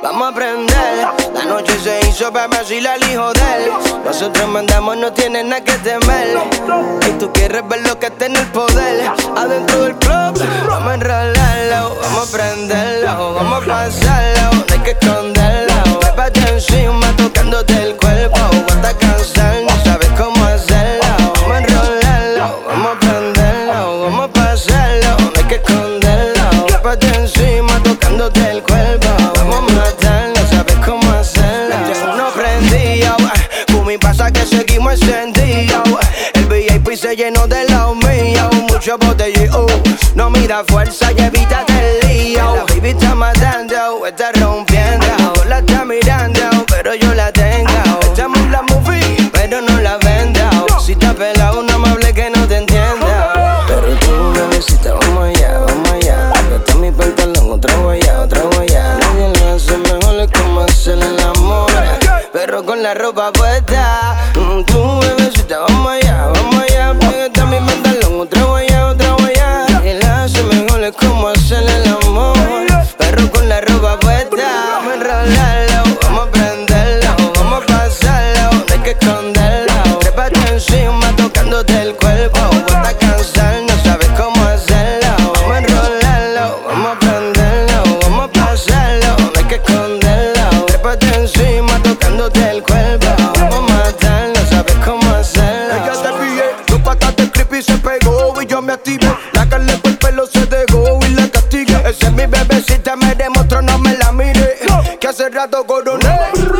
Vamos a prender. La noche se hizo para vacilar al hijo de él. Nosotros mandamos, no tienen nada que temer. Y tú quieres ver lo que está en el poder. Adentro del club, vamos a enrolarlo, vamos a prenderlo, vamos a pasarlo, no hay que esconderlo. Pépate encima tocándote el cuerpo. Hasta cansar, no sabes cómo hacerlo. Vamos a enrolarlo, vamos a prenderlo, vamos a pasarlo, no hay que esconderlo. Pépate encima tocándote el cuerpo. Vamos a matarlo, sabes cómo hacerlo. No prendido, Kumi pasa que seguimos encendidos. El VIP se llenó de los míos. Mucho botelleo, no mira fuerza y evítate el lío. La baby está matando, está rompiendo. La está mirando, pero yo la tengo. Echamos la movie, pero no la vendo. Si te pelado, no me hable que no te entienda. Pero tú, bebecita, vamos allá, vamos allá. Gasta mi pantalón, otra huella, otra huella. Nadie lo hace mejor, es como hacerle el amor. Pero con la ropa puesta. Tú, bebecita, vamos allá, vamos allá. Gasta mi pantalón, otra huella, otra huella. Nadie lo hace mejor, es como hacerle el amor. Pero con la ropa puesta. Vamos a enrolarlo, vamos a prenderlo, vamos a pasarlo, no hay que esconderlo. Trépate encima tocándote el cuerpo. Hasta cansar, no sabes cómo hacerlo. Vamos a enrolarlo, vamos a prenderlo, vamos a pasarlo, no hay que esconderlo. Trépate encima tocándote el cuerpo. Vamos a matarlo, sabes cómo hacerlo. Ella te pillé, dos patas de creepy se pegó y yo me activé. La carne por el pelo se dejó y la castigué. Esa es mi bebecita, me demostró, no me la mire, que hace rato coroné.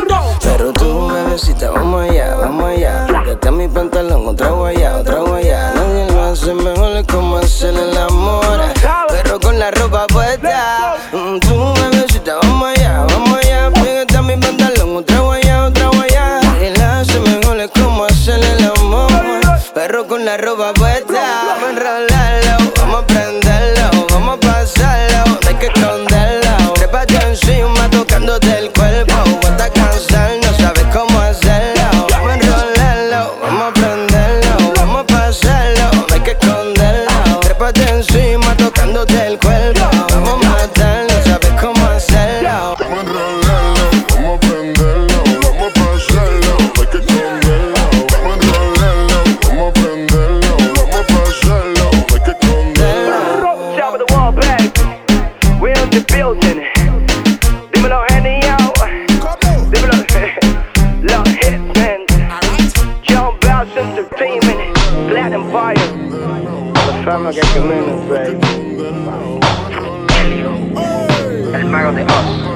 Pero tú, bebecita, vamos allá, vamos allá. Gasta mi pantalón, otra guaya, otra guaya. Nadie lo hace mejor, es como hacer el amor. Pero con la ropa puesta. Tú, bebecita, vamos allá, vamos allá. Gasta mi pantalón, otra guaya, otra guaya. Nadie lo hace mejor, es como hacer el amor. Pero con la ropa puesta. Vamos a enrolarlo, vamos a prenderlo, vamos a pasarlo, no hay que esconderlo. Trépate encima tocándote el cuerpo. Hasta cansar, no sabes cómo hacerlo. Vamos a enrolarlo, vamos a prenderlo, vamos a pasarlo, no hay que esconderlo. Trépate encima tocándote el cuerpo. Vamos a matarlo, sabes cómo hacerlo. Vamos a enrolarlo, vamos a prenderlo, vamos a pasarlo, no hay que esconderlo. Vamos a enrolarlo, vamos a prenderlo, vamos a pasarlo, no hay que esconderlo. Top of the wall, back. We're in the building. Dímelo, Henny, yo. Dímelo, Love Hitman. John Bass Entertainment. Glad Empire. La fama que camina, baby. El mago de Oz.